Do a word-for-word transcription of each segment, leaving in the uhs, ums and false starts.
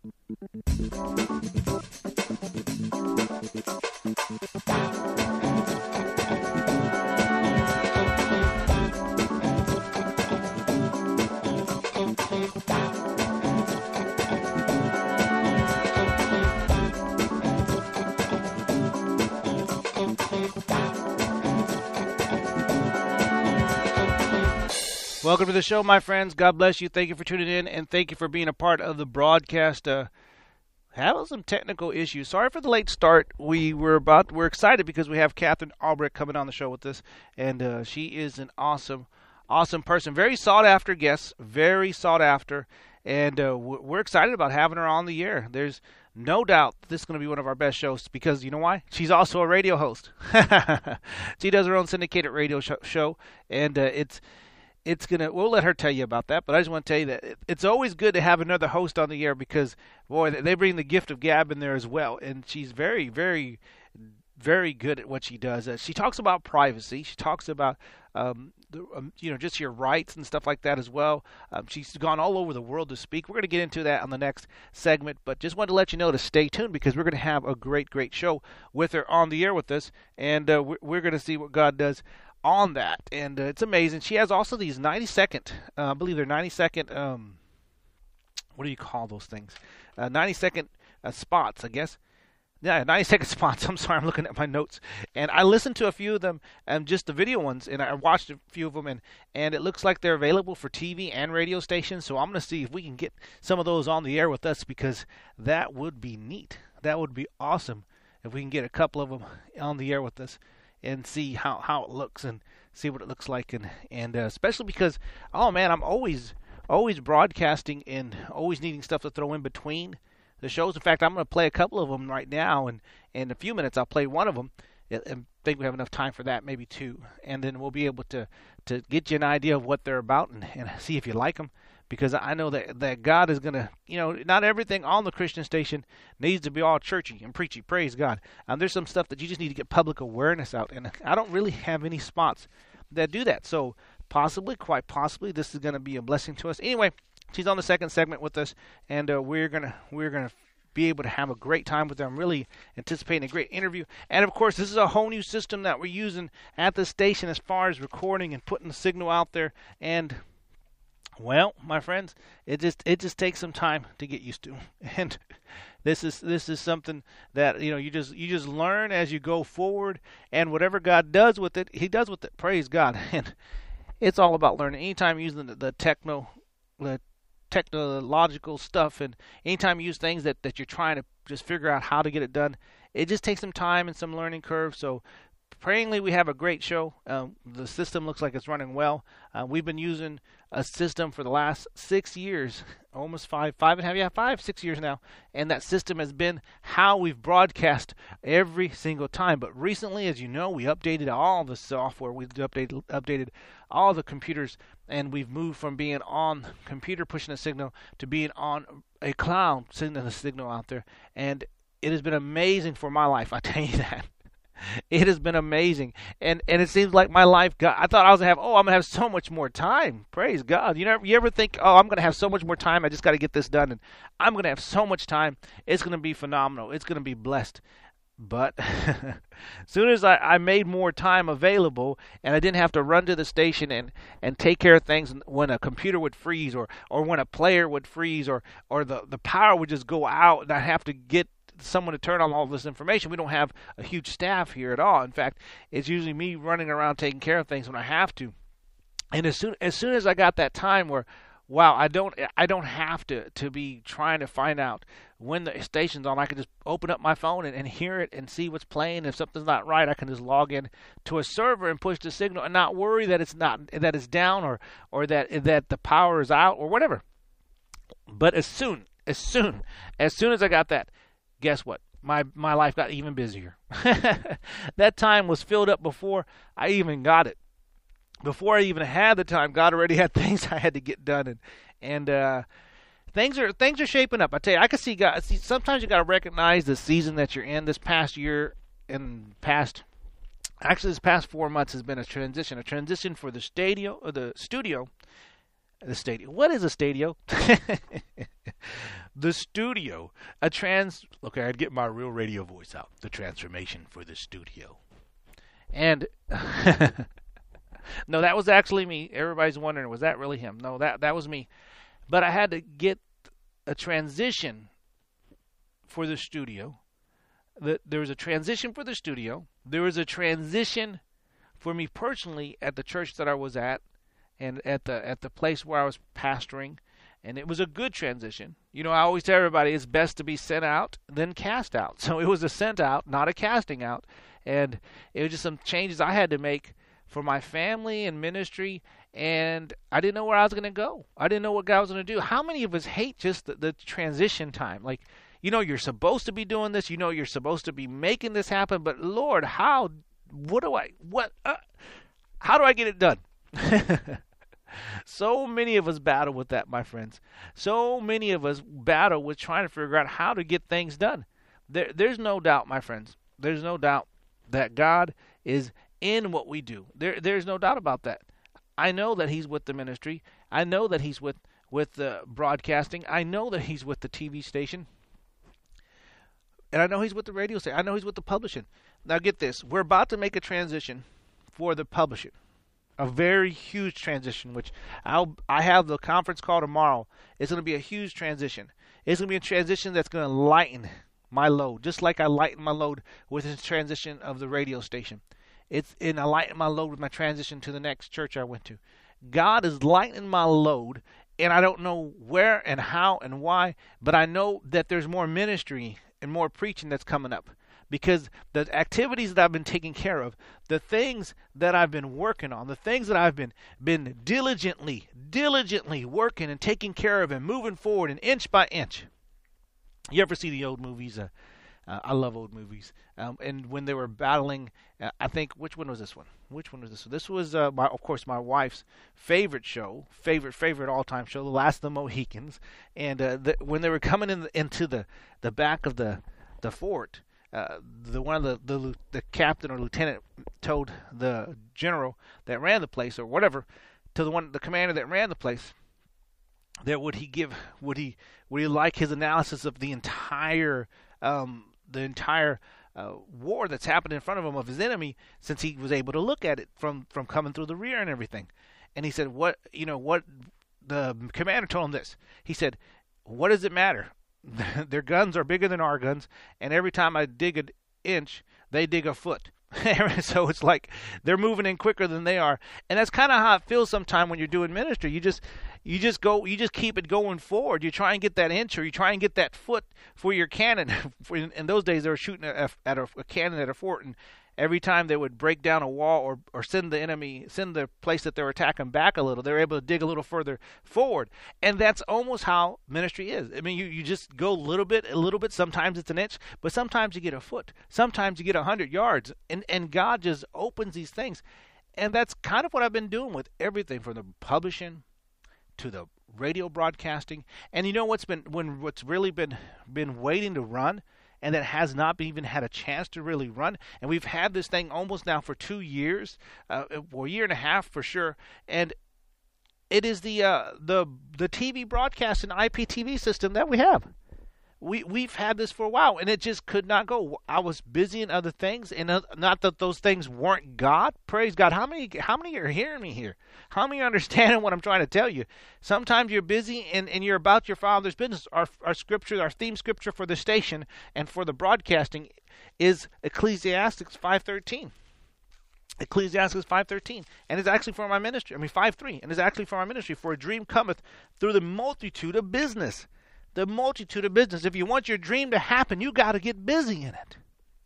Welcome to the show, my friends. God bless you. Thank you for tuning in, and thank you for being a part of the broadcast. Uh, having some technical issues. Sorry for the late start. We were about we're excited because we have Catherine Albrecht coming on the show with us, and uh, she is an awesome, awesome person. Very sought after guest. Very sought after, and uh, we're excited about having her on the air. There's no doubt this is going to be one of our best shows because you know why? She's also a radio host. She does her own syndicated radio sh- show, and uh, it's. It's gonna. We'll let her tell you about that, but I just want to tell you that it's always good to have another host on the air because, boy, they bring the gift of gab in there as well, and she's very, very, very good at what she does. Uh, she talks about privacy. She talks about, um, the, um, you know, just your rights and stuff like that as well. Um, she's gone all over the world to speak. We're going to get into that on the next segment, but just wanted to let you know to stay tuned because we're going to have a great, great show with her on the air with us, and uh, we're, we're going to see what God does on that, and uh, it's amazing. She has also these ninety second, uh, I believe they're ninety second, um, what do you call those things? Uh, ninety second uh, spots, I guess. Yeah, ninety second spots. I'm sorry, I'm looking at my notes. And I listened to a few of them, um, just the video ones, and I watched a few of them, and, and it looks like they're available for T V and radio stations, so I'm going to see if we can get some of those on the air with us because that would be neat. That would be awesome if we can get a couple of them on the air with us and see how, how it looks and see what it looks like. And, and uh, especially because, oh man, I'm always always broadcasting and always needing stuff to throw in between the shows. In fact, I'm going to play a couple of them right now, and, and in a few minutes I'll play one of them. I think we have enough time for that, maybe two. And then we'll be able to, to get you an idea of what they're about and, and see if you like them. Because I know that, that God is going to, you know, not everything on the Christian station needs to be all churchy and preachy. Praise God. Um, there's some stuff that you just need to get public awareness out. And I don't really have any spots that do that. So possibly, quite possibly, this is going to be a blessing to us. Anyway, she's on the second segment with us, and uh, we're going to we're gonna be able to have a great time with her. I'm really anticipating a great interview. And, of course, this is a whole new system that we're using at the station as far as recording and putting the signal out there. And well, my friends, it just it just takes some time to get used to, and this is this is something that you know you just you just learn as you go forward, and whatever God does with it, He does with it. Praise God, and it's all about learning. Anytime using the, the techno, the technological stuff, and anytime you use things that, that you're trying to just figure out how to get it done, it just takes some time and some learning curve. So prayingly, we have a great show. Um, the system looks like it's running well. Uh, we've been using a system for the last six years, almost five, five and a half, yeah, five, six years now. And that system has been how we've broadcast every single time. But recently, as you know, we updated all the software. We updated, updated all the computers, and we've moved from being on computer pushing a signal to being on a cloud sending a signal out there. And it has been amazing for my life, I tell you that. It has been amazing, and and it seems like my life got. I thought I was gonna have. Oh, I'm gonna have so much more time. Praise God. You know, you ever think, oh, I'm gonna have so much more time. I just got to get this done, and I'm gonna have so much time. It's gonna be phenomenal. It's gonna be blessed. But as soon as I, I made more time available, and I didn't have to run to the station and, and take care of things when a computer would freeze, or, or when a player would freeze, or or the the power would just go out, and I have to get someone to turn on all this information. We don't have a huge staff here at all. In fact, it's usually me running around taking care of things when I have to. And as soon as soon as I got that time where, wow, I don't I don't have to, to be trying to find out when the station's on. I can just open up my phone and, and hear it and see what's playing. If something's not right, I can just log in to a server and push the signal and not worry that it's not that it's down or or that that the power is out or whatever. But as soon as soon as soon as I got that, guess what? My my life got even busier. That time was filled up before I even got it. Before I even had the time, God already had things I had to get done, and and uh, things are things are shaping up. I tell you, I can see God. See, sometimes you got to recognize the season that you're in. This past year and past, actually, this past four months has been a transition. A transition for the stadio, or the studio, the stadio. What is a stadio? the studio, a trans. Okay, I'd get my real radio voice out. The transformation for the studio, and no, that was actually me. Everybody's wondering, was that really him? No, that that was me. But I had to get a transition for the studio. The, there was a transition for the studio. There was a transition for me personally at the church that I was at, and at the at the place where I was pastoring. And it was a good transition. You know, I always tell everybody it's best to be sent out than cast out. So it was a sent out, not a casting out. And it was just some changes I had to make for my family and ministry. And I didn't know where I was going to go. I didn't know what God was going to do. How many of us hate just the, the transition time? Like, you know, you're supposed to be doing this. You know, you're supposed to be making this happen. But Lord, how, what do I, what, uh, how do I get it done? So many of us battle with that, my friends. So many of us battle with trying to figure out how to get things done. There, there's no doubt, my friends. There's no doubt that God is in what we do. There, there's no doubt about that. I know that He's with the ministry. I know that He's with with the broadcasting. I know that He's with the T V station. And I know He's with the radio station. I know He's with the publishing. Now get this. We're about to make a transition for the publishing. A very huge transition, which I'll, I have the conference call tomorrow. It's going to be a huge transition. It's going to be a transition that's going to lighten my load, just like I lightened my load with the transition of the radio station. It's and I lightened my load with my transition to the next church I went to. God is lightening my load, and I don't know where and how and why, but I know that there's more ministry and more preaching that's coming up. Because the activities that I've been taking care of, the things that I've been working on, the things that I've been been diligently, diligently working and taking care of and moving forward and inch by inch. You ever see the old movies? Uh, uh, I love old movies. Um, and when they were battling, uh, I think, which one was this one? Which one was this one? This was, uh, my, of course, my wife's favorite show, favorite, favorite all-time show, The Last of the Mohicans. And uh, the, when they were coming in the, into the, the back of the, the fort, Uh, the one of the, the the captain or lieutenant told the general that ran the place or whatever to the one the commander that ran the place that would he give would he would he like his analysis of the entire um, the entire uh, war that's happened in front of him of his enemy, since he was able to look at it from from coming through the rear and everything. And he said, what you know what the commander told him this. He said, what does it matter? Their guns are bigger than our guns, and every time I dig an inch, they dig a foot. So it's like they're moving in quicker than they are, and that's kind of how it feels sometimes when you're doing ministry. You just, you just go, you just keep it going forward. You try and get that inch, or you try and get that foot for your cannon. in, in those days, they were shooting at, at a, a cannon at a fort, and every time they would break down a wall or, or send the enemy, send the place that they were attacking back a little, they were able to dig a little further forward. And that's almost how ministry is. I mean, you, you just go a little bit, a little bit. Sometimes it's an inch, but sometimes you get a foot. Sometimes you get a hundred yards. And, and God just opens these things. And that's kind of what I've been doing with everything from the publishing to the radio broadcasting. And you know what's been, when what's really been, been waiting to run, and that has not even had a chance to really run. And we've had this thing almost now for two years, uh, or a year and a half for sure. And it is the uh, the the T V broadcast and I P T V system that we have. We we've had this for a while, and it just could not go. I was busy in other things, and uh, not that those things weren't God. Praise God. How many how many are hearing me here? How many are understanding what I'm trying to tell you? Sometimes you're busy and, and you're about your Father's business. Our our scripture, our theme scripture for the station and for the broadcasting is Ecclesiastes five thirteen. Ecclesiastes five thirteen, and it's actually for my ministry. I mean five three, and it's actually for my ministry. For a dream cometh through the multitude of business. The multitude of business. If you want your dream to happen, you got to get busy in it.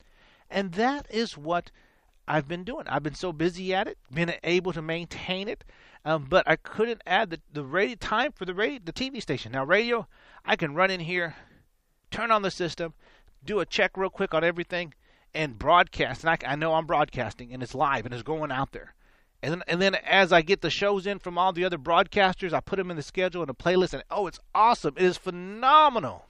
And that is what I've been doing. I've been so busy at it, been able to maintain it, um, but I couldn't add the, the radio time for the radio, the T V station. Now, radio, I can run in here, turn on the system, do a check real quick on everything, and broadcast. And I, I know I'm broadcasting, and it's live, and it's going out there. And then, and then as I get the shows in from all the other broadcasters, I put them in the schedule and a playlist, and oh, it's awesome. It is phenomenal.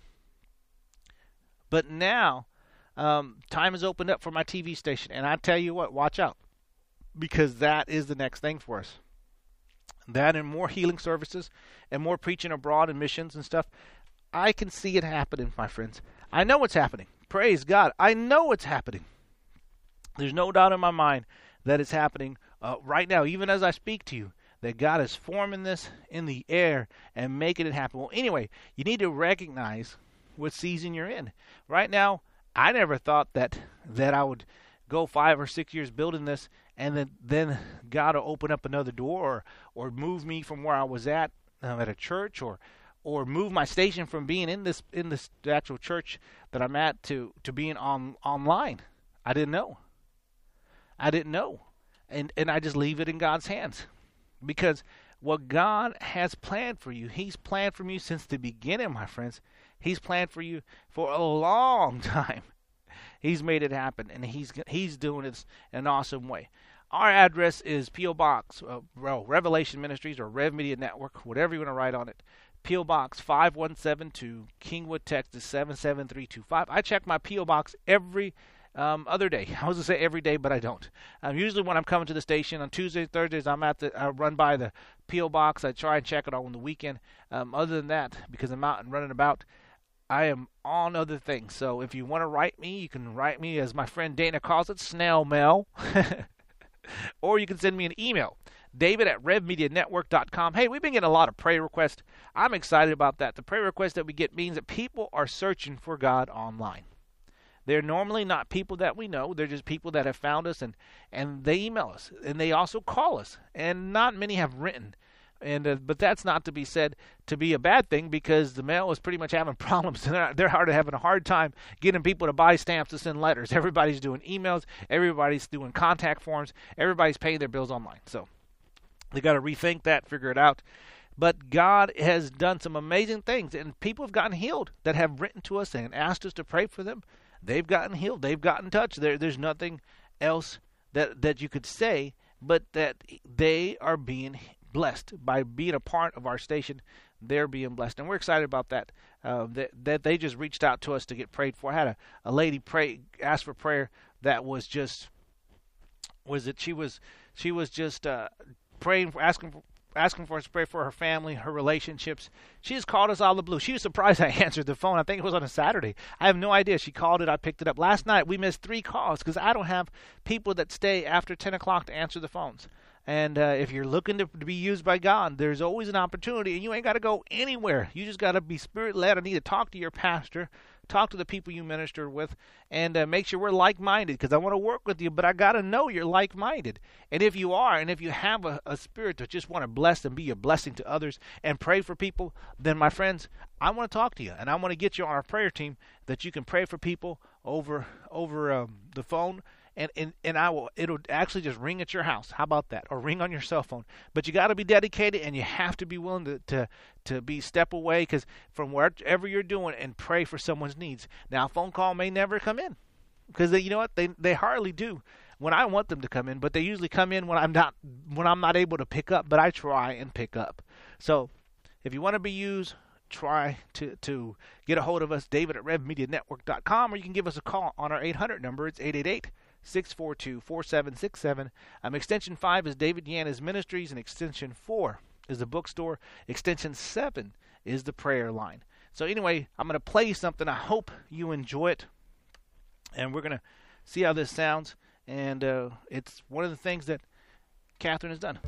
But now, um, time has opened up for my T V station, and I tell you what, watch out, because that is the next thing for us. That and more healing services and more preaching abroad and missions and stuff. I can see it happening, my friends. I know it's happening. Praise God. I know it's happening. There's no doubt in my mind that it's happening uh, right now, even as I speak to you, that God is forming this in the air and making it happen. Well, anyway, you need to recognize what season you're in. Right now, I never thought that that I would go five or six years building this, and then, then God will open up another door, or, or move me from where I was at um, at a church, or or move my station from being in this in this actual church that I'm at to, to being on online. I didn't know. I didn't know. And and I just leave it in God's hands. Because what God has planned for you, He's planned for you since the beginning, my friends. He's planned for you for a long time. He's made it happen, and He's He's doing it in an awesome way. Our address is P O. Box, uh, well, Revelation Ministries, or Rev Media Network, whatever you want to write on it. P O. Box five one seven two, Kingwood, Texas seven seven three two five. I check my P O. Box every um, other day. I was going to say every day, but I don't. Um, usually when I'm coming to the station on Tuesdays, Thursdays, I'm at the, I run by the P O. Box. I try and check it on the weekend. Um, other than that, because I'm out and running about, I am on other things. So if you want to write me, you can write me, as my friend Dana calls it, snail mail. Or you can send me an email, David at rev media network dot com. Hey, we've been getting a lot of prayer requests. I'm excited about that. The prayer requests that we get means that people are searching for God online. They're normally not people that we know. They're just people that have found us, and, and they email us, and they also call us. And not many have written. And uh, but that's not to be said to be a bad thing, because the mail is pretty much having problems. They're, they're hard having a hard time getting people to buy stamps to send letters. Everybody's doing emails. Everybody's doing contact forms. Everybody's paying their bills online. So they got to rethink that, figure it out. But God has done some amazing things, and people have gotten healed that have written to us and asked us to pray for them. They've gotten healed. They've gotten touched. There, there's nothing else that, that you could say, but that they are being blessed by being a part of our station. They're being blessed, and we're excited about that. Uh, that that they just reached out to us to get prayed for. I had a, a lady pray ask for prayer that was just was it she was she was just uh, praying for asking for. asking for us to pray for her family, her relationships. She just called us out of the blue. She was surprised I answered the phone. I think it was on a Saturday. I have no idea. She called it. I picked it up. Last night, we missed three calls because I don't have people that stay after ten o'clock to answer the phones. And uh, if you're looking to, to be used by God, there's always an opportunity, and you ain't got to go anywhere. You just got to be Spirit-led. I need to talk to your pastor, talk to the people you minister with, and uh, make sure we're like-minded, because I want to work with you, but I got to know you're like-minded. And if you are, and if you have a, a spirit to just want to bless and be a blessing to others and pray for people, then, my friends, I want to talk to you, and I want to get you on our prayer team that you can pray for people over over um, the phone. And, and and I will. It'll actually just ring at your house. How about that? Or ring on your cell phone. But you got to be dedicated, and you have to be willing to to, to be step away, because from wherever you're doing, and pray for someone's needs. Now, a phone call may never come in, because they, you know what? They they hardly do when I want them to come in. But they usually come in when I'm not when I'm not able to pick up. But I try and pick up. So if you want to be used, try to, to get a hold of us, David at rev media network dot com, or you can give us a call on our eight hundred number. It's eight eight eight, six four two, four seven six seven. Um, extension five is David Yanez Ministries, and extension four is the bookstore. Extension seven is the prayer line. So anyway, I'm going to play you something. I hope you enjoy it, and we're going to see how this sounds. And uh, it's one of the things that Catherine has done.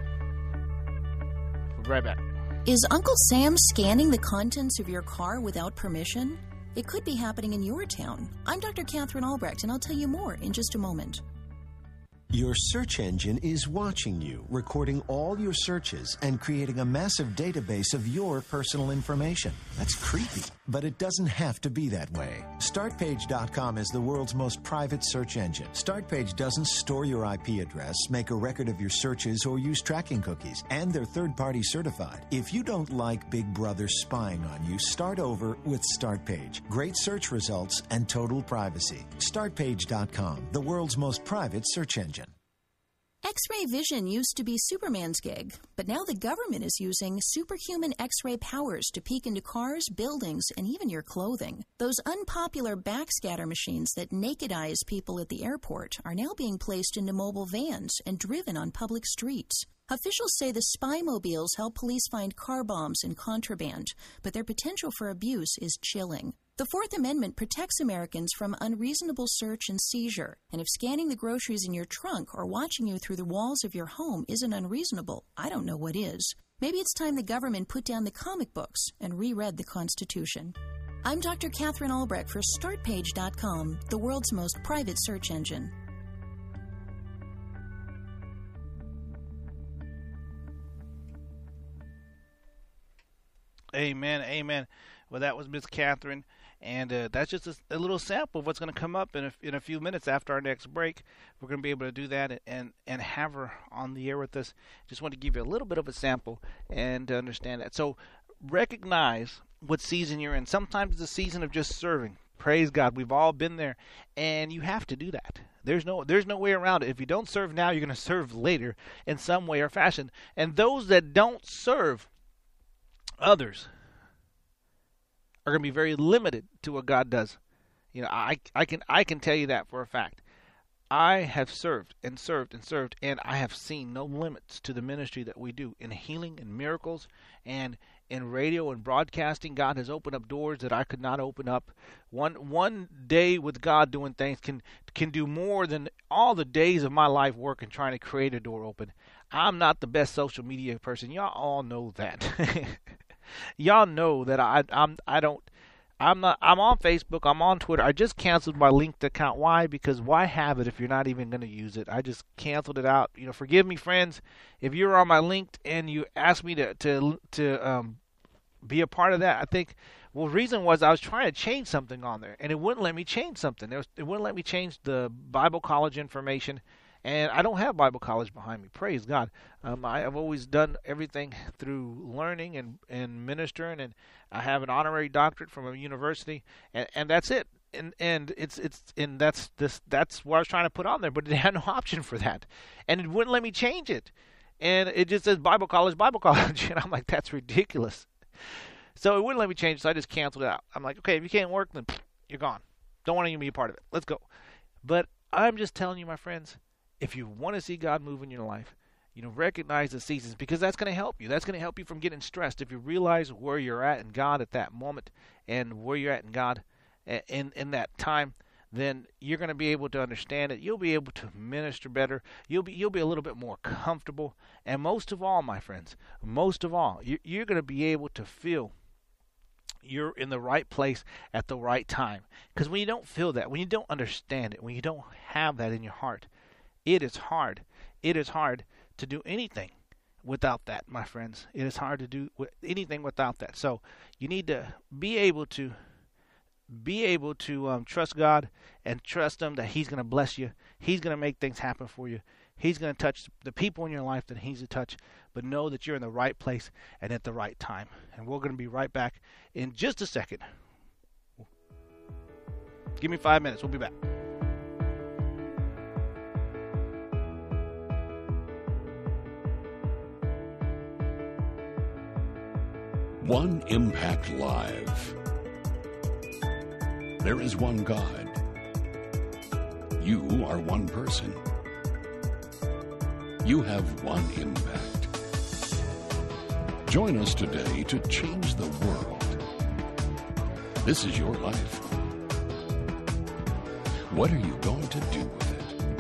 We'll be right back. Is Uncle Sam scanning the contents of your car without permission? It could be happening in your town. I'm Doctor Catherine Albrecht, and I'll tell you more in just a moment. Your search engine is watching you, recording all your searches and creating a massive database of your personal information. That's creepy, but it doesn't have to be that way. Start Page dot com is the world's most private search engine. StartPage doesn't store your I P address, make a record of your searches, or use tracking cookies, and they're third-party certified. If you don't like Big Brother spying on you, start over with StartPage. Great search results and total privacy. Start Page dot com, the world's most private search engine. X-ray vision used to be Superman's gig, but now the government is using superhuman X-ray powers to peek into cars, buildings, and even your clothing. Those unpopular backscatter machines that nakedize people at the airport are now being placed into mobile vans and driven on public streets. Officials say the spy mobiles help police find car bombs and contraband, but their potential for abuse is chilling. The Fourth Amendment protects Americans from unreasonable search and seizure, and if scanning the groceries in your trunk or watching you through the walls of your home isn't unreasonable, I don't know what is. Maybe it's time the government put down the comic books and reread the Constitution. I'm Doctor Catherine Albrecht for Start Page dot com, the world's most private search engine. Amen, amen. Well, that was Miss Catherine, and uh, that's just a, a little sample of what's going to come up in a, in a few minutes after our next break. We're going to be able to do that and, and, and have her on the air with us. Just want to give you a little bit of a sample and to understand that. So recognize what season you're in. Sometimes it's a season of just serving. Praise God. We've all been there, and you have to do that. There's no there's no way around it. If you don't serve now, you're going to serve later in some way or fashion. And those that don't serve others are going to be very limited to what God does. You know, I I can I can tell you that for a fact. I have served and served and served, and I have seen no limits to the ministry that we do in healing and miracles and in radio and broadcasting. God has opened up doors that I could not open up. One one day with God doing things can can do more than all the days of my life working trying to create a door open. I'm not the best social media person. Y'all all know that. Y'all know that I I'm I don't I'm not I'm on Facebook, I'm on Twitter. I just canceled my linked account. Why? Because why have it if you're not even going to use it? I just canceled it out. You know, forgive me, friends, if you're on my linked and you asked me to to to um be a part of that. I think well the reason was I was trying to change something on there and it wouldn't let me change something. There was, it wouldn't let me change the Bible college information. And I don't have Bible college behind me. Praise God. Um, I have always done everything through learning and, and ministering, and I have an honorary doctorate from a university, and, and that's it. And and it's it's and that's this that's what I was trying to put on there, but it had no option for that, and it wouldn't let me change it. And it just says Bible college, Bible college, and I'm like, that's ridiculous. So it wouldn't let me change it, so I just canceled it out. I'm like, okay, if you can't work, then you're gone. Don't want to even be a part of it. Let's go. But I'm just telling you, my friends, if you want to see God move in your life, you know, recognize the seasons, because that's going to help you. That's going to help you from getting stressed. If you realize where you're at in God at that moment and where you're at in God in, in that time, then you're going to be able to understand it. You'll be able to minister better. You'll be you'll be a little bit more comfortable. And most of all, my friends, most of all, you, you're going to be able to feel you're in the right place at the right time. Because when you don't feel that, when you don't understand it, when you don't have that in your heart, it is hard. It is hard to do anything without that, my friends. It is hard to do anything without that. So you need to be able to be able to um, trust God and trust Him that He's going to bless you. He's going to make things happen for you. He's going to touch the people in your life that He's to touch. But know that you're in the right place and at the right time. And we're going to be right back in just a second. Give me five minutes. We'll be back. One Impact Live. There is one God. You are one person. You have one impact. Join us today to change the world. This is your life. What are you going to do with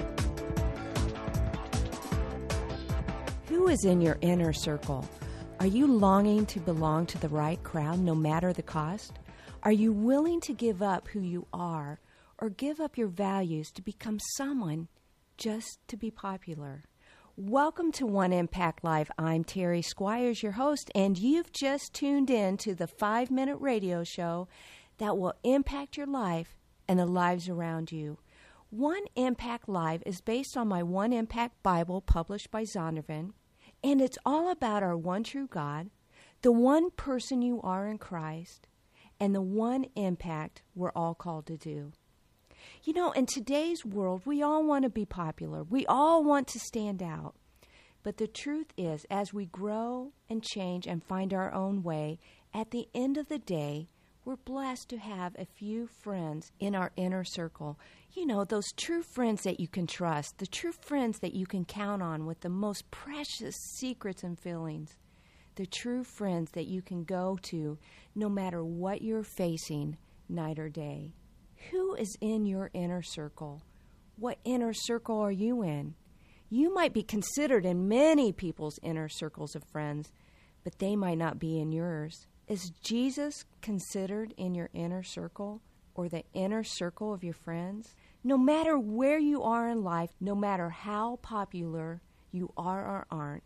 it? Who is in your inner circle? Are you longing to belong to the right crowd no matter the cost? Are you willing to give up who you are or give up your values to become someone just to be popular? Welcome to One Impact Live. I'm Terry Squires, your host, and you've just tuned in to the five-minute radio show that will impact your life and the lives around you. One Impact Live is based on my One Impact Bible published by Zondervan. And it's all about our one true God, the one person you are in Christ, and the one impact we're all called to do. You know, in today's world, we all want to be popular. We all want to stand out. But the truth is, as we grow and change and find our own way, at the end of the day, we're blessed to have a few friends in our inner circle. You know, those true friends that you can trust, the true friends that you can count on with the most precious secrets and feelings, the true friends that you can go to no matter what you're facing, night or day. Who is in your inner circle? What inner circle are you in? You might be considered in many people's inner circles of friends, but they might not be in yours. Is Jesus considered in your inner circle or the inner circle of your friends? No matter where you are in life, no matter how popular you are or aren't,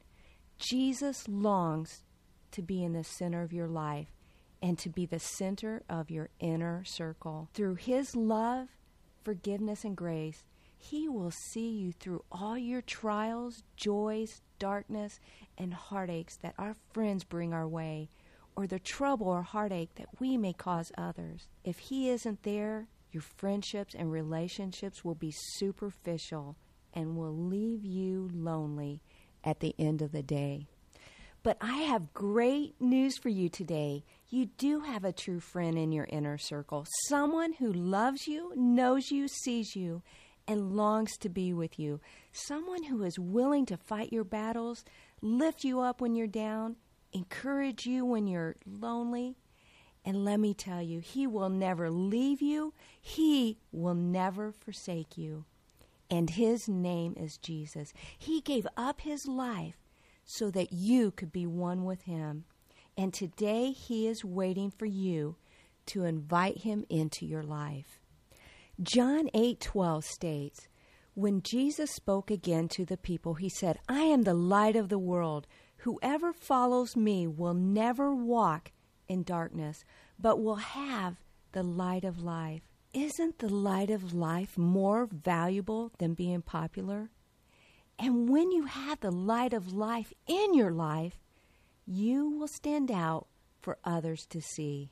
Jesus longs to be in the center of your life and to be the center of your inner circle. Through His love, forgiveness, and grace, He will see you through all your trials, joys, darkness, and heartaches that our friends bring our way, or the trouble or heartache that we may cause others. If He isn't there, your friendships and relationships will be superficial and will leave you lonely at the end of the day. But I have great news for you today. You do have a true friend in your inner circle, someone who loves you, knows you, sees you, and longs to be with you, someone who is willing to fight your battles, lift you up when you're down, encourage you when you're lonely. And let me tell you, He will never leave you. He will never forsake you. And His name is Jesus. He gave up His life so that you could be one with Him. And today He is waiting for you to invite Him into your life. John eight twelve states, when Jesus spoke again to the people, He said, I am the light of the world. Whoever follows me will never walk in darkness, but will have the light of life. Isn't the light of life more valuable than being popular? And when you have the light of life in your life, you will stand out for others to see.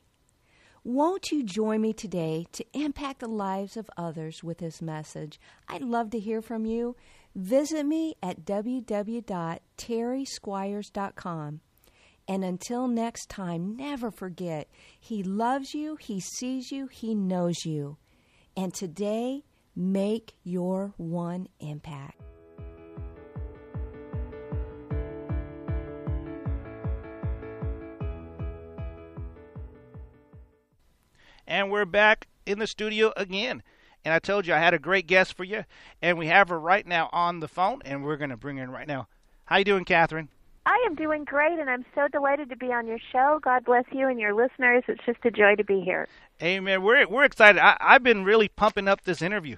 Won't you join me today to impact the lives of others with this message? I'd love to hear from you. Visit me at w w w dot terry squires dot com. And until next time, never forget, He loves you, He sees you, He knows you. And today, make your one impact. And we're back in the studio again. And I told you I had a great guest for you. And we have her right now on the phone, and we're going to bring her in right now. How you doing, Catherine? I am doing great, and I'm so delighted to be on your show. God bless you and your listeners. It's just a joy to be here. Amen. We're we're excited. I, I've been really pumping up this interview.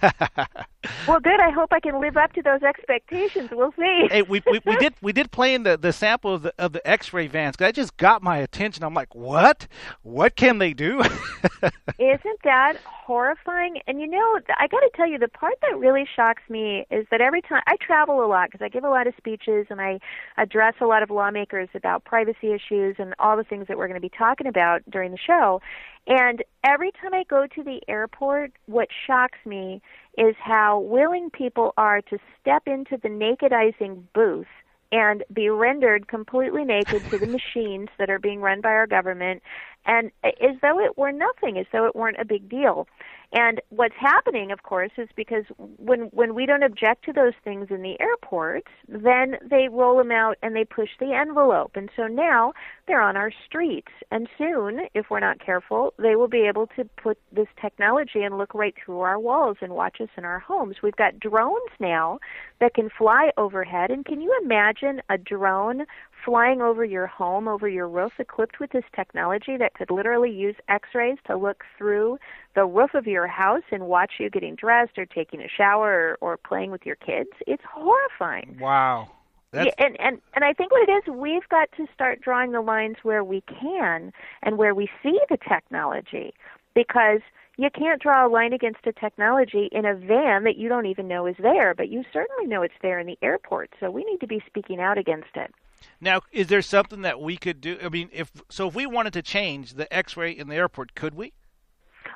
Well, good. I hope I can live up to those expectations. We'll see. Hey, we, we we did we did play in the, the sample of the of the X-ray vans. That just got my attention. I'm like, what? What can they do? Isn't that horrifying? And you know, I got to tell you, the part that really shocks me is that every time I travel a lot because I give a lot of speeches and I address a lot of lawmakers about privacy issues and all the things that we're going to be talking about during the show. And every time I go to the airport, what shocks me is how willing people are to step into the nakedizing booth and be rendered completely naked to the machines that are being run by our government, and as though it were nothing, as though it weren't a big deal. And what's happening, of course, is because when when we don't object to those things in the airports, then they roll them out and they push the envelope. And so now they're on our streets. And soon, if we're not careful, they will be able to put this technology and look right through our walls and watch us in our homes. We've got drones now that can fly overhead. And can you imagine a drone flying over your home, over your roof, equipped with this technology that could literally use X-rays to look through the roof of your house and watch you getting dressed or taking a shower or, or playing with your kids? It's horrifying. Wow. That's... Yeah, and, and, and I think what it is, we've got to start drawing the lines where we can and where we see the technology, because you can't draw a line against a technology in a van that you don't even know is there, but you certainly know it's there in the airport, so we need to be speaking out against it. Now, is there something that we could do? I mean, if so, if we wanted to change the X-ray in the airport, could we?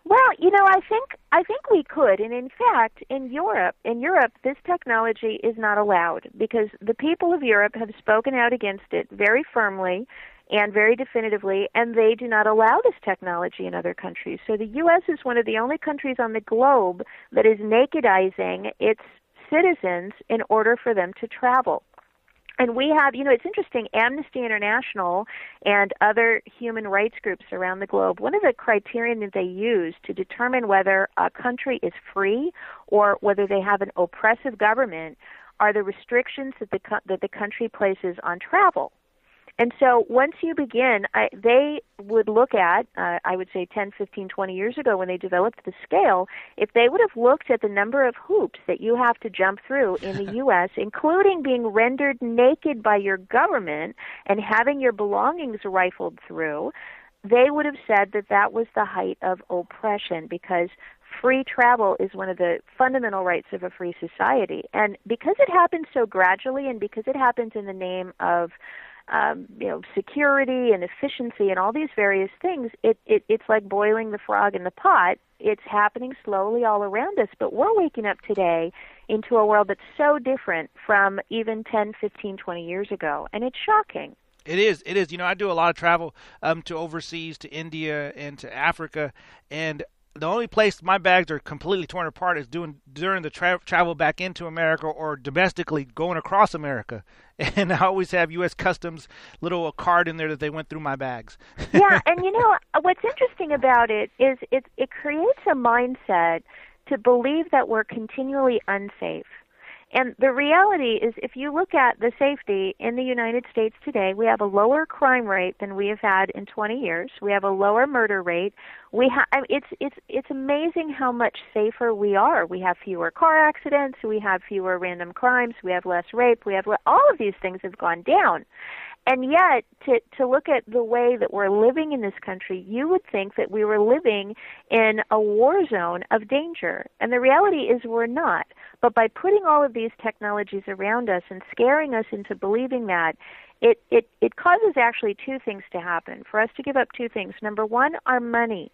Well, you know, I think I think we could, and in fact, in Europe, in Europe, this technology is not allowed because the people of Europe have spoken out against it very firmly and very definitively, and they do not allow this technology in other countries. So the U S is one of the only countries on the globe that is nakedizing its citizens in order for them to travel. And we have, you know, it's interesting, Amnesty International and other human rights groups around the globe, one of the criterion that they use to determine whether a country is free or whether they have an oppressive government are the restrictions that the that the country places on travel. And so once you begin, I, they would look at, uh, I would say ten, fifteen, twenty years ago when they developed the scale, if they would have looked at the number of hoops that you have to jump through in the U S, including being rendered naked by your government and having your belongings rifled through, they would have said that that was the height of oppression because free travel is one of the fundamental rights of a free society. And because it happens so gradually and because it happens in the name of Um, you know, security and efficiency and all these various things, it, it it's like boiling the frog in the pot. It's happening slowly all around us, but we're waking up today into a world that's so different from even ten, fifteen, twenty years ago, and it's shocking. It is. It is. You know, I do a lot of travel um, to overseas, to India and to Africa, and the only place my bags are completely torn apart is doing during the tra- travel back into America or domestically going across America. And I always have U S Customs little card in there that they went through my bags. Yeah, and you know, what's interesting about it is it, it creates a mindset to believe that we're continually unsafe. And the reality is if you look at the safety in the United States today, we have a lower crime rate than we have had in twenty years. We have a lower murder rate. We ha- I mean, it's it's it's amazing how much safer we are. We have fewer car accidents, we have fewer random crimes, we have less rape, we have le- all of these things have gone down. And yet, to, to look at the way that we're living in this country, you would think that we were living in a war zone of danger. And the reality is we're not. But by putting all of these technologies around us and scaring us into believing that, it, it, it causes actually two things to happen. For us to give up two things. Number one, our money.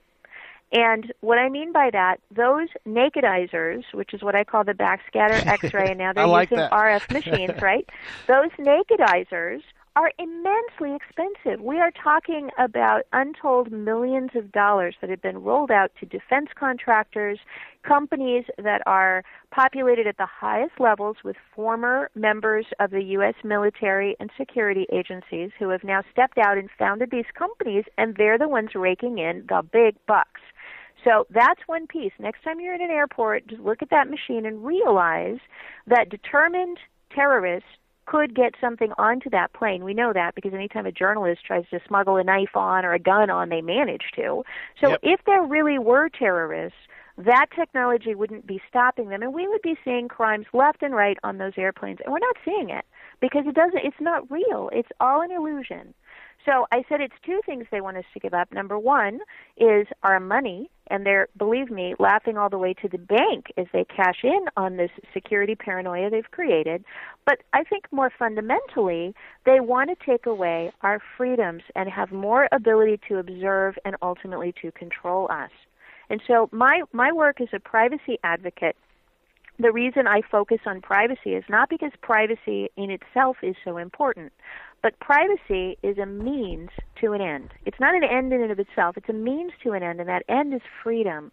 And what I mean by that, those nakedizers, which is what I call the backscatter X-ray, and now they're like using that. R F machines, right? Those nakedizers are immensely expensive. We are talking about untold millions of dollars that have been rolled out to defense contractors, companies that are populated at the highest levels with former members of the U S military and security agencies who have now stepped out and founded these companies, and they're the ones raking in the big bucks. So that's one piece. Next time you're in an airport, just look at that machine and realize that determined terrorists could get something onto that plane. We know that because anytime a journalist tries to smuggle a knife on or a gun on, they manage to. So Yep. if there really were terrorists, that technology wouldn't be stopping them, and we would be seeing crimes left and right on those airplanes. And we're not seeing it because it doesn't. It's not real. It's all an illusion. So I said it's two things they want us to give up. Number one is our money, and they're, believe me, laughing all the way to the bank as they cash in on this security paranoia they've created. But I think more fundamentally, they want to take away our freedoms and have more ability to observe and ultimately to control us. And so my, my work as a privacy advocate, the reason I focus on privacy is not because privacy in itself is so important, but privacy is a means to an end. It's not an end in and of itself. It's a means to an end, and that end is freedom.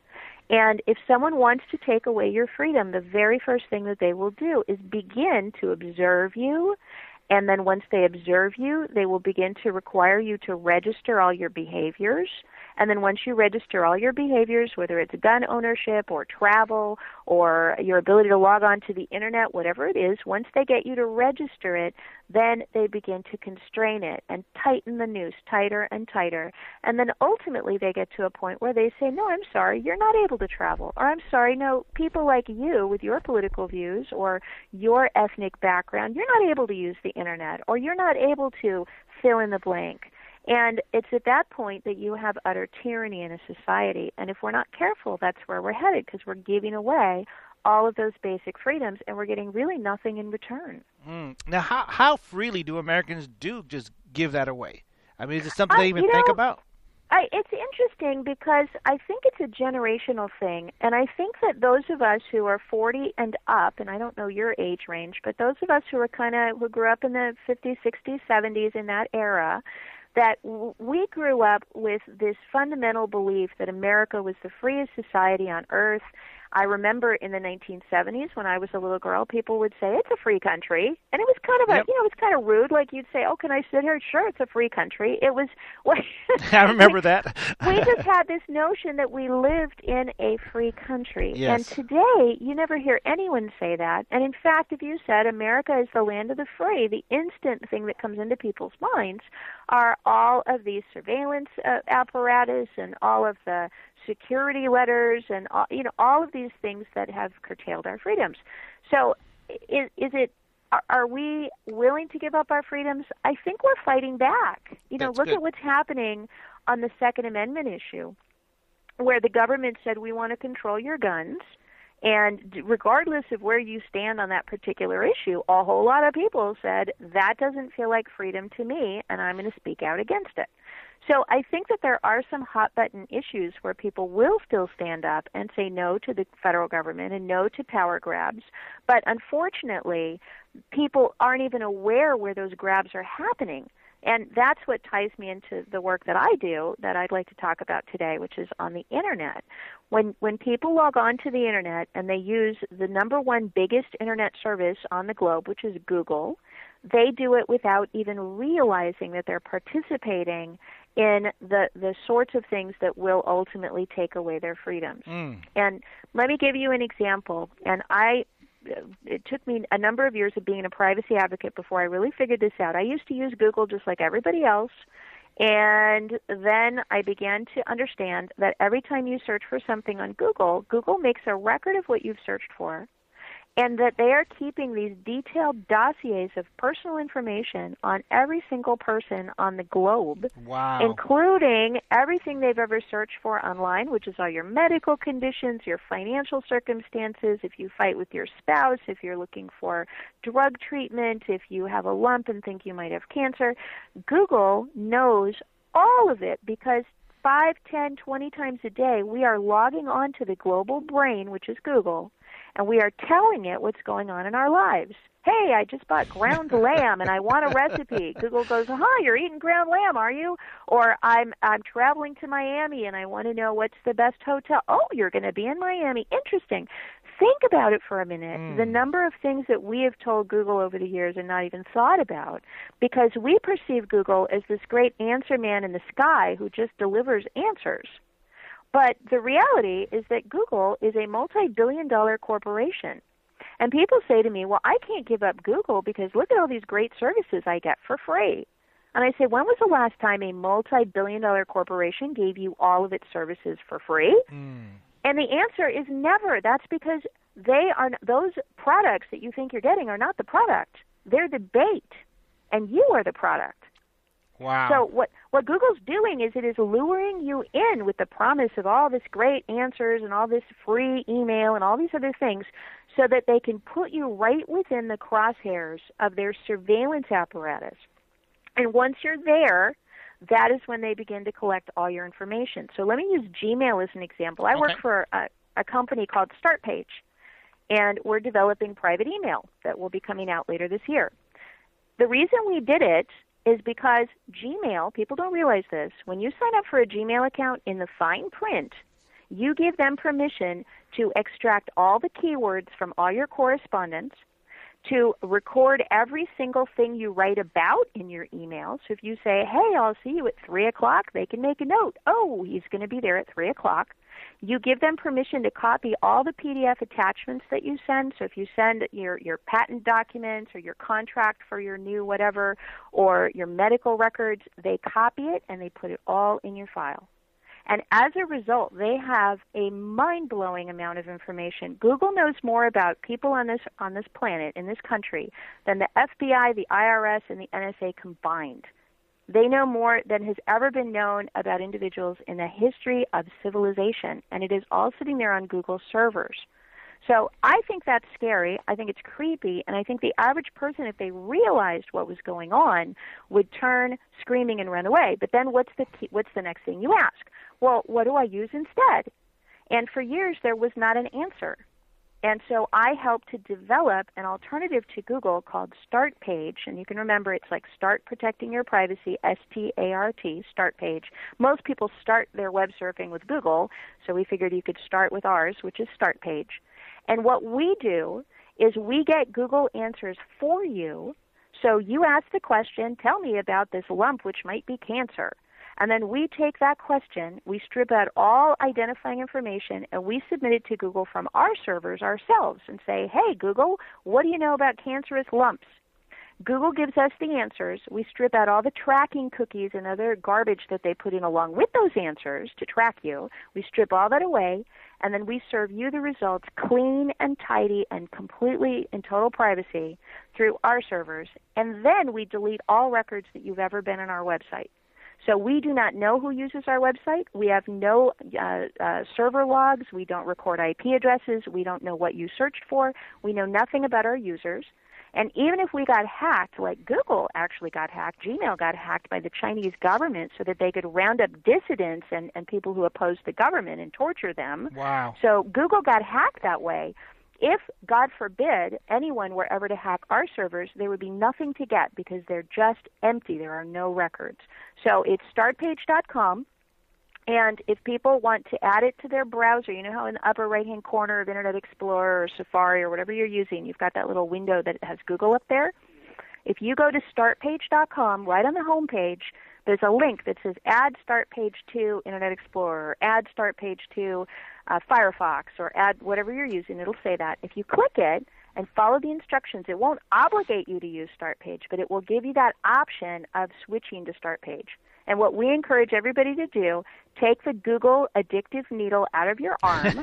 And if someone wants to take away your freedom, the very first thing that they will do is begin to observe you, and then once they observe you, they will begin to require you to register all your behaviors. And then once you register all your behaviors, whether it's gun ownership or travel or your ability to log on to the internet, whatever it is, once they get you to register it, then they begin to constrain it and tighten the noose tighter and tighter. And then ultimately they get to a point where they say, no, I'm sorry, you're not able to travel. Or I'm sorry, no, people like you with your political views or your ethnic background, you're not able to use the internet, or you're not able to fill in the blank. And it's at that point that you have utter tyranny in a society. And if we're not careful, that's where we're headed, because we're giving away all of those basic freedoms, and we're getting really nothing in return. Mm. Now, how how freely do Americans do just give that away? I mean, is it something I, they even you know, think about? I, it's interesting because I think it's a generational thing, and I think that those of us who are forty and up, and I don't know your age range, but those of us who are kind of who grew up in the fifties, sixties, seventies, in that era, that w- we grew up with this fundamental belief that America was the freest society on earth. I remember in the nineteen seventies when I was a little girl, people would say, it's a free country. And it was kind of a, Yep. you know, it was kind of rude. Like you'd say, oh, can I sit here? Sure, it's a free country. It was, I remember that. we just had this notion that we lived in a free country. Yes. And today, you never hear anyone say that. And in fact, if you said America is the land of the free, the instant thing that comes into people's minds are all of these surveillance uh, apparatus and all of the security letters and all, you know, all of these things that have curtailed our freedoms. So is, is it, are, are we willing to give up our freedoms? I think we're fighting back. You know, That's look good. at what's happening on the Second Amendment issue, where the government said we want to control your guns. And regardless of where you stand on that particular issue, a whole lot of people said, that doesn't feel like freedom to me, and I'm going to speak out against it. So I think that there are some hot-button issues where people will still stand up and say no to the federal government and no to power grabs. But unfortunately, people aren't even aware where those grabs are happening. And that's what ties me into the work that I do that I'd like to talk about today, which is on the Internet. When when people log on to the Internet and they use the number one biggest Internet service on the globe, which is Google, they do it without even realizing that they're participating in the, the sorts of things that will ultimately take away their freedoms. Mm. And let me give you an example. And I it took me a number of years of being a privacy advocate before I really figured this out. I used to use Google just like everybody else, and then I began to understand that every time you search for something on Google, Google makes a record of what you've searched for, and that they are keeping these detailed dossiers of personal information on every single person on the globe, Wow. including everything they've ever searched for online, which is all your medical conditions, your financial circumstances, if you fight with your spouse, if you're looking for drug treatment, if you have a lump and think you might have cancer. Google knows all of it because five, ten, twenty times a day we are logging on to the global brain, which is Google, and we are telling it what's going on in our lives. Hey, I just bought ground lamb and I want a recipe. Google goes, huh, you're eating ground lamb, are you? Or I'm I'm traveling to Miami and I want to know what's the best hotel. Oh, you're going to be in Miami. Interesting. Think about it for a minute, mm. the number of things that we have told Google over the years and not even thought about, because we perceive Google as this great answer man in the sky who just delivers answers. But the reality is that Google is a multi-billion dollar corporation. And people say to me, well, I can't give up Google because look at all these great services I get for free. And I say, when was the last time a multi-billion dollar corporation gave you all of its services for free? Mm. And the answer is never. That's because they are those products that you think you're getting are not the product. They're the bait, and you are the product. Wow. So what, what Google's doing is it is luring you in with the promise of all this great answers and all this free email and all these other things so that they can put you right within the crosshairs of their surveillance apparatus. And once you're there, that is when they begin to collect all your information. So let me use Gmail as an example. I okay. work for a, a company called StartPage, and we're developing private email that will be coming out later this year. The reason we did it is because Gmail, people don't realize this, when you sign up for a Gmail account in the fine print, you give them permission to extract all the keywords from all your correspondence, to record every single thing you write about in your email. So if you say, hey, I'll see you at three o'clock, they can make a note. Oh, he's going to be there at three o'clock. You give them permission to copy all the P D F attachments that you send. So if you send your, your patent documents or your contract for your new whatever or your medical records, they copy it and they put it all in your file. And as a result, they have a mind-blowing amount of information. Google knows more about people on this on this planet, in this country, than the F B I, the I R S, and the N S A combined. They know more than has ever been known about individuals in the history of civilization, and it is all sitting there on Google servers. So I think that's scary. I think it's creepy. And I think the average person, if they realized what was going on, would turn screaming and run away. But then what's the key, what's the next thing you ask? Well, what do I use instead? And for years, there was not an answer. And so I helped to develop an alternative to Google called Startpage. And you can remember it's like Start Protecting Your Privacy, S T A R T, Startpage. Most people start their web surfing with Google, so we figured you could start with ours, which is Startpage. And what we do is we get Google answers for you. So you ask the question, tell me about this lump which might be cancer. And then we take that question, we strip out all identifying information, and we submit it to Google from our servers ourselves and say, hey, Google, what do you know about cancerous lumps? Google gives us the answers. We strip out all the tracking cookies and other garbage that they put in along with those answers to track you. We strip all that away, and then we serve you the results clean and tidy and completely in total privacy through our servers. And then we delete all records that you've ever been on our website. So we do not know who uses our website. We have no uh, uh, server logs. We don't record I P addresses. We don't know what you searched for. We know nothing about our users. And even if we got hacked, like Google actually got hacked, Gmail got hacked by the Chinese government so that they could round up dissidents and, and people who opposed the government and torture them. Wow. So Google got hacked that way. If, God forbid, anyone were ever to hack our servers, there would be nothing to get because they're just empty. There are no records. So it's startpage dot com. And if people want to add it to their browser, you know how in the upper right-hand corner of Internet Explorer or Safari or whatever you're using, you've got that little window that has Google up there? If you go to startpage dot com, right on the home page, there's a link that says add Startpage to Internet Explorer, add Startpage to uh, Firefox, or add whatever you're using. It'll say that. If you click it and follow the instructions, it won't obligate you to use Startpage, but it will give you that option of switching to Startpage. And what we encourage everybody to do, take the Google addictive needle out of your arm.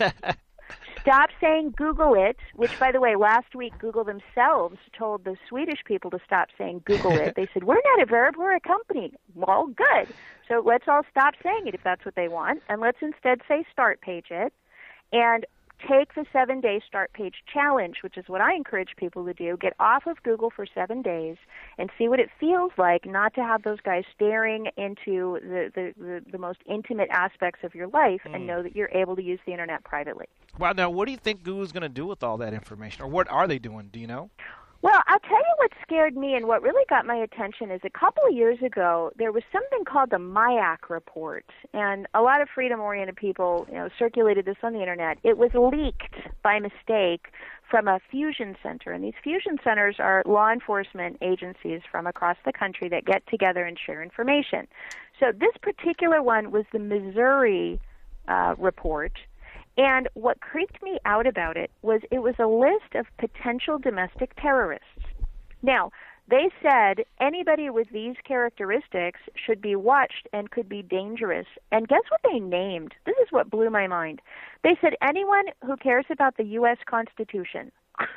Stop saying Google it, which, by the way, last week Google themselves told the Swedish people to stop saying Google it. They said, we're not a verb, we're a company. Well, good. So let's all stop saying it if that's what they want, and let's instead say Startpage it. And take the seven-day Startpage challenge, which is what I encourage people to do. Get off of Google for seven days and see what it feels like not to have those guys staring into the, the, the, the most intimate aspects of your life mm. and know that you're able to use the Internet privately. Wow, now what do you think Google's going to do with all that information, or what are they doing? Do you know? Well, I'll tell you what scared me and what really got my attention is a couple of years ago, there was something called the MIAC report, and a lot of freedom-oriented people, you know, circulated this on the Internet. It was leaked by mistake from a fusion center, and these fusion centers are law enforcement agencies from across the country that get together and share information. So this particular one was the Missouri uh, report. And what creeped me out about it was it was a list of potential domestic terrorists. Now, they said anybody with these characteristics should be watched and could be dangerous. And guess what they named? This is what blew my mind. They said anyone who cares about the U S Constitution.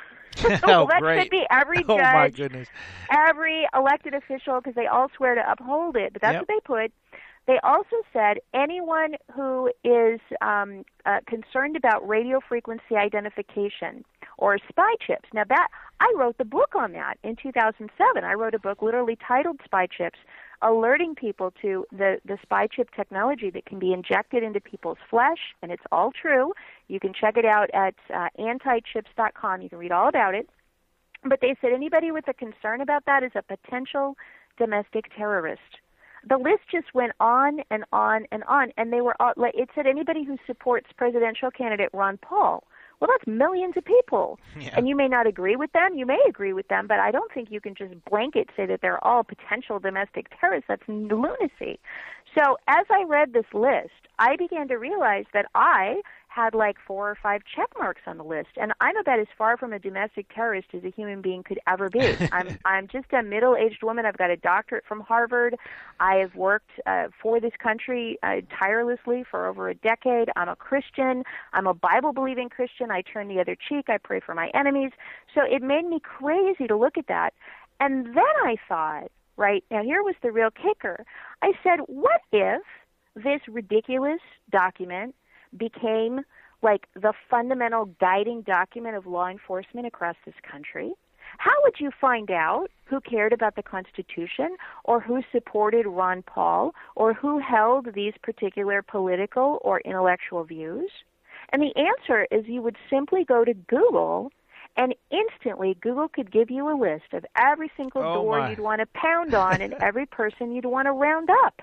Oh, well, that great. should be every judge, oh, my goodness. every elected official, because they all swear to uphold it. But that's yep. what they put. They also said anyone who is um, uh, concerned about radio frequency identification or spy chips. Now, that I wrote the book on that in two thousand seven. I wrote a book literally titled Spy Chips, alerting people to the, the spy chip technology that can be injected into people's flesh, and it's all true. You can check it out at uh, anti chips dot com. You can read all about it. But they said anybody with a concern about that is a potential domestic terrorist. The list just went on and on and on, and they were all, it said anybody who supports presidential candidate Ron Paul. Well, that's millions of people, yeah. and you may not agree with them. You may agree with them, but I don't think you can just blanket say that they're all potential domestic terrorists. That's lunacy. So as I read this list, I began to realize that I had like four or five check marks on the list, and I'm about as far from a domestic terrorist as a human being could ever be. I'm I'm just a middle-aged woman. I've got a doctorate from Harvard. I have worked uh, for this country uh, tirelessly for over a decade. I'm a Christian. I'm a Bible-believing Christian. I turn the other cheek. I pray for my enemies. So it made me crazy to look at that. And then I thought, right, now here was the real kicker. I said, what if this ridiculous document became like the fundamental guiding document of law enforcement across this country? How would you find out who cared about the Constitution or who supported Ron Paul or who held these particular political or intellectual views? And the answer is you would simply go to Google, and instantly Google could give you a list of every single Oh, door my. you'd want to pound on and every person you'd want to round up.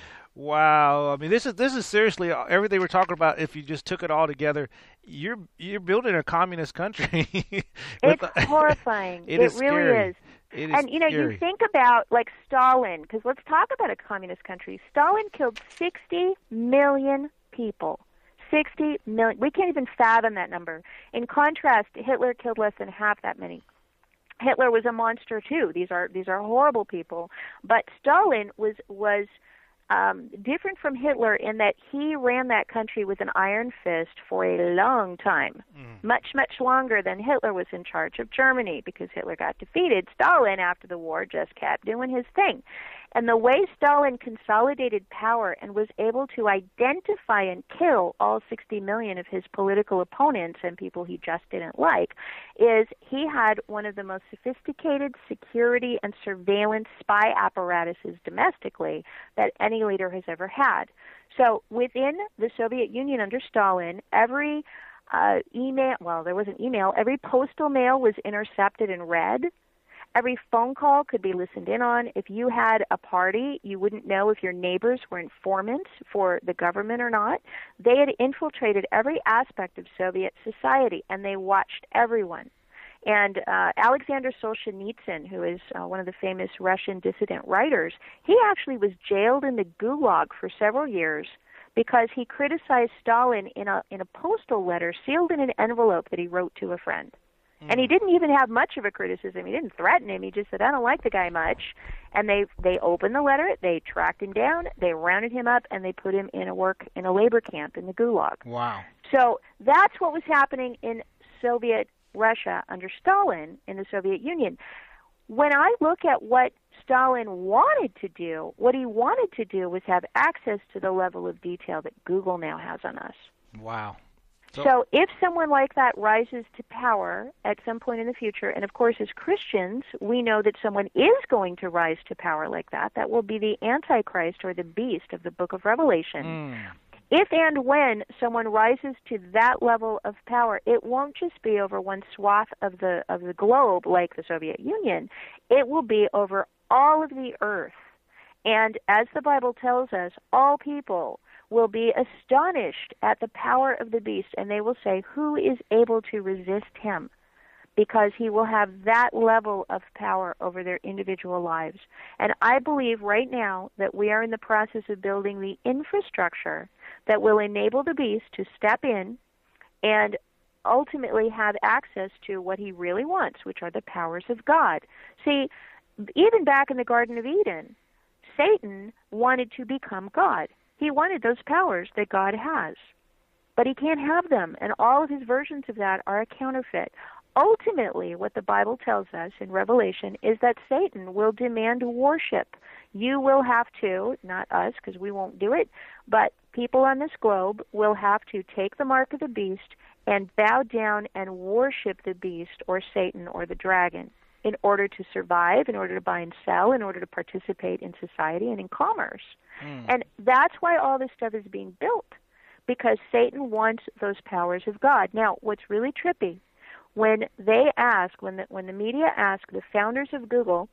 Wow. I mean, this is this is seriously everything we're talking about. If you just took it all together, you're you're building a communist country. It's horrifying. It It, is really scary. is. It is And, you know, scary. you think about, like, Stalin, because let's talk about a communist country. Stalin killed sixty million people. sixty million. We can't even fathom that number. In contrast, Hitler killed less than half that many. Hitler was a monster, too. These are these are horrible people. But Stalin was was um, different from Hitler in that he ran that country with an iron fist for a long time, Mm. much, much longer than Hitler was in charge of Germany, because Hitler got defeated. Stalin, after the war, just kept doing his thing. And the way Stalin consolidated power and was able to identify and kill all sixty million of his political opponents and people he just didn't like is he had one of the most sophisticated security and surveillance spy apparatuses domestically that any leader has ever had. So within the Soviet Union under Stalin, every uh, email, well, there wasn't email, every postal mail was intercepted and read. Every phone call could be listened in on. If you had a party, you wouldn't know if your neighbors were informants for the government or not. They had infiltrated every aspect of Soviet society, and they watched everyone. And uh, Alexander Solzhenitsyn, who is uh, one of the famous Russian dissident writers, he actually was jailed in the Gulag for several years because he criticized Stalin in a in a postal letter sealed in an envelope that he wrote to a friend. And he didn't even have much of a criticism. He didn't threaten him. He just said, I don't like the guy much. And they they opened the letter, they tracked him down, they rounded him up, and they put him in a work in a labor camp in the Gulag. Wow. So that's what was happening in Soviet Russia under Stalin in the Soviet Union. When I look at what Stalin wanted to do, what he wanted to do was have access to the level of detail that Google now has on us. Wow. So, So- if someone like that rises to power at some point in the future, and of course as Christians, we know that someone is going to rise to power like that, that will be the Antichrist or the beast of the book of Revelation. Mm. If and when someone rises to that level of power, it won't just be over one swath of the of the globe like the Soviet Union. It will be over all of the earth. And as the Bible tells us, all people will be astonished at the power of the beast, and they will say, who is able to resist him? Because he will have that level of power over their individual lives. And I believe right now that we are in the process of building the infrastructure that will enable the beast to step in and ultimately have access to what he really wants, which are the powers of God. See, even back in the Garden of Eden, Satan wanted to become God. He wanted those powers that God has, but he can't have them, and all of his versions of that are a counterfeit. Ultimately, what the Bible tells us in Revelation is that Satan will demand worship. You will have to, not us because we won't do it, but people on this globe will have to take the mark of the beast and bow down and worship the beast or Satan or the dragon in order to survive, in order to buy and sell, in order to participate in society and in commerce. Mm. And that's why all this stuff is being built, because Satan wants those powers of God. Now, what's really trippy, when they ask, when the, when the media asked the founders of Google,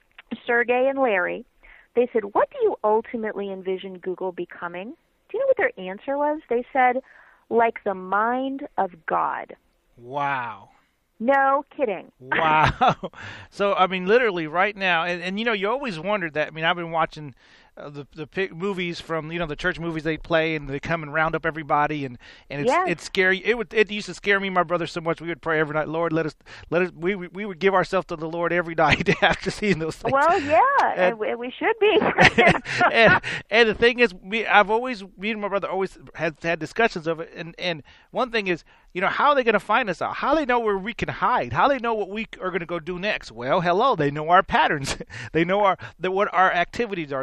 Sergey and Larry, they said, what do you ultimately envision Google becoming? Do you know what their answer was? They said, like the mind of God. Wow. No kidding. Wow. So, I mean, literally right now, and, and you know, you always wondered that. I mean, I've been watching uh, the the pic- movies from, you know, the church movies they play, and they come and round up everybody, and, and it's Yes. it's scary. It would it used to scare me and my brother so much. We would pray every night, Lord, let us let us we we would give ourselves to the Lord every night after seeing those things. Well, yeah, And- and we, we should be. and, and the thing is, me, I've always, me and my brother always had had discussions of it. And, and one thing is, you know, how are they going to find us out? How do they know where we can hide? How do they know what we are going to go do next? Well, hello, they know our patterns. They know our the, what our activities are. They know if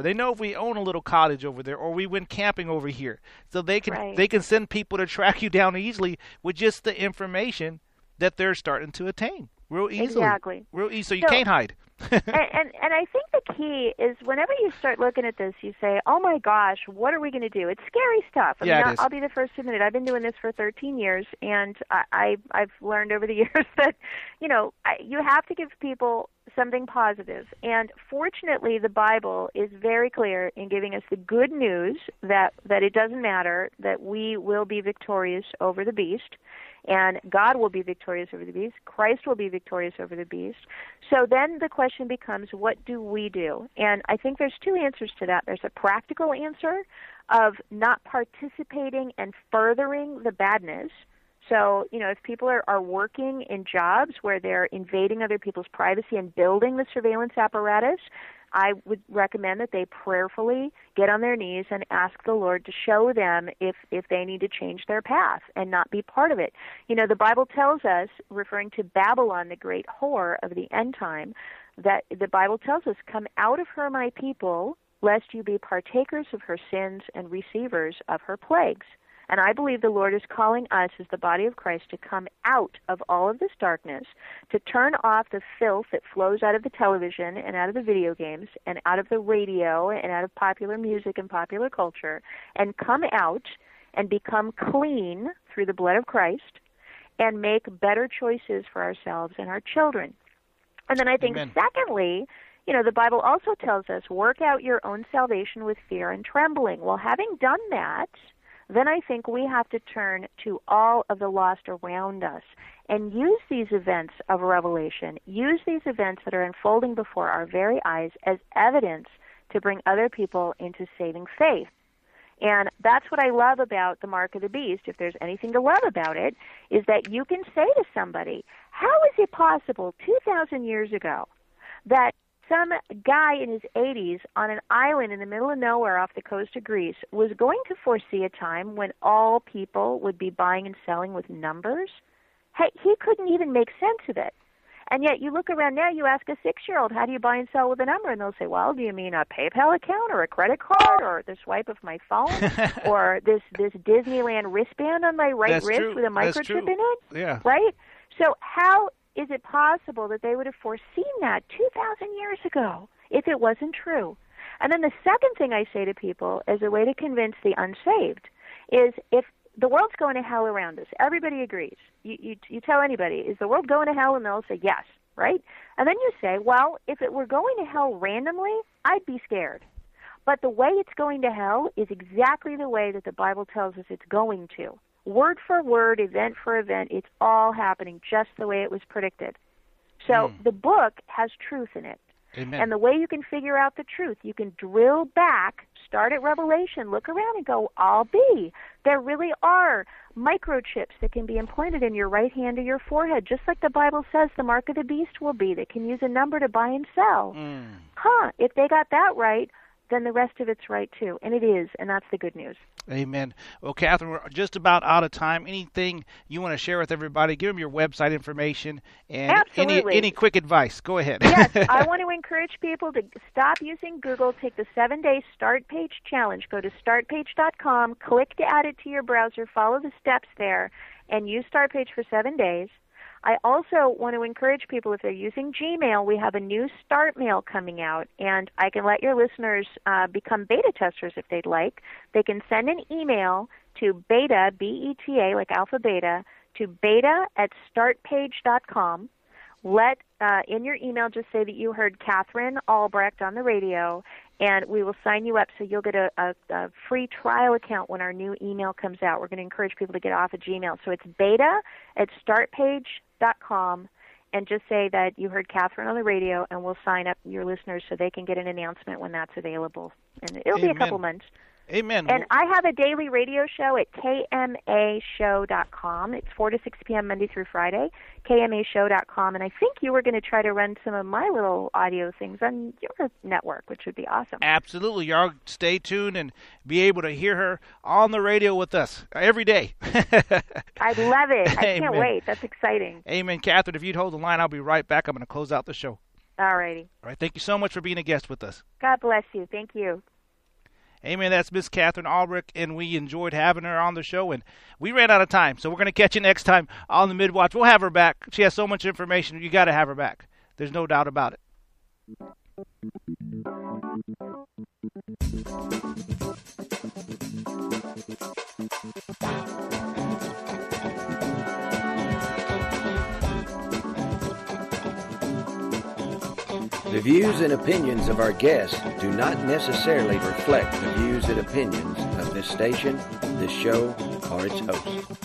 we own a little cottage over there, or we went camping over here. So they can Right. they can send people to track you down easily with just the information that they're starting to attain real easily. Exactly. Real easy, so you So- can't hide. and, and and I think the key is whenever you start looking at this, you say, "Oh my gosh, what are we going to do?" It's scary stuff. I Yeah, mean, it I'll, is. I'll be the first to admit it. I've been doing this for thirteen years, and I, I I've learned over the years that, you know, I, you have to give people something positive. And fortunately, the Bible is very clear in giving us the good news that that it doesn't matter, that we will be victorious over the beast. And God will be victorious over the beast. Christ will be victorious over the beast. So then the question becomes, what do we do? And I think there's two answers to that. There's a practical answer of not participating and furthering the badness. So, you know, if people are, are working in jobs where they're invading other people's privacy and building the surveillance apparatus, I would recommend that they prayerfully get on their knees and ask the Lord to show them if, if they need to change their path and not be part of it. You know, the Bible tells us, referring to Babylon, the great whore of the end time, that the Bible tells us, "Come out of her, my people, lest you be partakers of her sins and receivers of her plagues." And I believe the Lord is calling us as the body of Christ to come out of all of this darkness, to turn off the filth that flows out of the television and out of the video games and out of the radio and out of popular music and popular culture, and come out and become clean through the blood of Christ and make better choices for ourselves and our children. And then I think, Amen. secondly, you know, the Bible also tells us, work out your own salvation with fear and trembling. Well, having done that, then I think we have to turn to all of the lost around us and use these events of revelation, use these events that are unfolding before our very eyes as evidence to bring other people into saving faith. And that's what I love about the Mark of the Beast, if there's anything to love about it, is that you can say to somebody, how is it possible two thousand years ago that some guy in his eighties on an island in the middle of nowhere off the coast of Greece was going to foresee a time when all people would be buying and selling with numbers? Hey, he couldn't even make sense of it. And yet you look around now, you ask a six-year-old, how do you buy and sell with a number? And they'll say, well, do you mean a PayPal account or a credit card or the swipe of my phone or this, this Disneyland wristband on my right That's wrist true. with a That's microchip true. in it? Yeah. Right? So how is it possible that they would have foreseen that two thousand years ago if it wasn't true? And then the second thing I say to people as a way to convince the unsaved is if the world's going to hell around us, everybody agrees. You, you, you tell anybody, is the world going to hell? And they'll say yes, right? And then you say, well, if it were going to hell randomly, I'd be scared. But the way it's going to hell is exactly the way that the Bible tells us it's going to. Word for word, event for event, it's all happening just the way it was predicted. So Mm. the book has truth in it. Amen. And the way you can figure out the truth, you can drill back, start at Revelation, look around and go, I'll be. There really are microchips that can be implanted in your right hand or your forehead, just like the Bible says the mark of the beast will be, that can use a number to buy and sell. Mm. Huh, if they got that right, then the rest of it's right too. And it is, and that's the good news. Amen. Well, Catherine, we're just about out of time. Anything you want to share with everybody? Give them your website information and any Absolutely. any quick advice. Go ahead. Yes, I want to encourage people to stop using Google, take the seven-day Start Page Challenge. Go to start page dot com, click to add it to your browser, follow the steps there, and use StartPage for seven days. I also want to encourage people, if they're using Gmail, we have a new Start Mail coming out, and I can let your listeners uh, become beta testers if they'd like. They can send an email to beta, B E T A, like alpha beta, to beta at start page dot com. Let, uh, in your email, just say that you heard Catherine Albrecht on the radio, and we will sign you up so you'll get a, a, a free trial account when our new email comes out. We're going to encourage people to get off of Gmail. So it's beta at start page dot com, and just say that you heard Catherine on the radio, and we'll sign up your listeners so they can get an announcement when that's available. And it'll be a Amen. couple months. Amen. And I have a daily radio show at K M A show dot com. It's four to six p.m. Monday through Friday, K M A show dot com. And I think you were going to try to run some of my little audio things on your network, which would be awesome. Absolutely. Y'all stay tuned and be able to hear her on the radio with us every day. I love it. I can't Amen. wait. That's exciting. Amen. Catherine, if you'd hold the line, I'll be right back. I'm going to close out the show. All righty. All right. Thank you so much for being a guest with us. God bless you. Thank you. Amen. That's Miss Catherine Albrecht, and we enjoyed having her on the show, and we ran out of time, so we're going to catch you next time on the Midwatch. We'll have her back. She has so much information. You got to have her back. There's no doubt about it. The views and opinions of our guests do not necessarily reflect the views and opinions of this station, this show, or its host.